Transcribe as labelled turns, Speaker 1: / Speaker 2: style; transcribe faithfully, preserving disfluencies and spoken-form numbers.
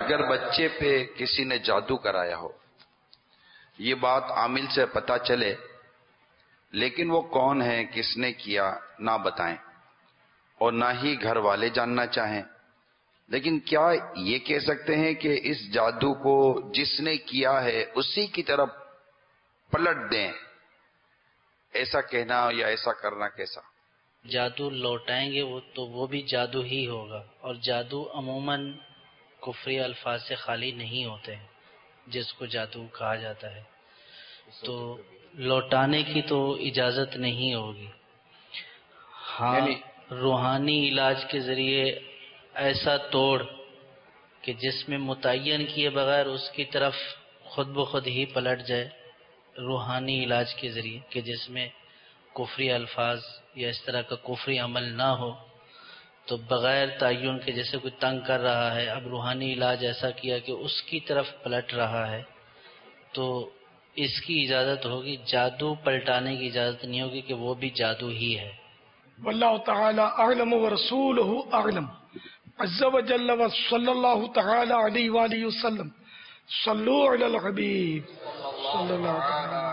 Speaker 1: اگر بچے پہ کسی نے جادو کرایا ہو، یہ بات عامل سے پتہ چلے لیکن وہ کون ہے، کس نے کیا نہ بتائیں اور نہ ہی گھر والے جاننا چاہیں، لیکن کیا یہ کہہ سکتے ہیں کہ اس جادو کو جس نے کیا ہے اسی کی طرف پلٹ دیں؟ ایسا کہنا یا ایسا کرنا کیسا؟
Speaker 2: جادو لوٹائیں گے وہ تو وہ بھی جادو ہی ہوگا، اور جادو عموماً کفری الفاظ سے خالی نہیں ہوتے ہیں جس کو جادو کہا جاتا ہے، تو لوٹانے کی تو اجازت نہیں ہوگی۔ ہاں، روحانی علاج کے ذریعے ایسا توڑ کہ جس میں متعین کیے بغیر اس کی طرف خود بخود ہی پلٹ جائے، روحانی علاج کے ذریعے کہ جس میں کفری الفاظ یا اس طرح کا کفری عمل نہ ہو، تو بغیر تعین کے جیسے کوئی تنگ کر رہا ہے، اب روحانی علاج ایسا کیا کہ اس کی طرف پلٹ رہا ہے، تو اس کی اجازت ہوگی۔ جادو پلٹانے کی اجازت نہیں ہوگی کہ وہ بھی جادو ہی ہے۔
Speaker 3: واللہ تعالی اعلم ورسولہ اعلم عز وجل وصلی اللہ تعالی علیہ وآلہ وسلم صلو علی الحبیب صلی اللہ تعالی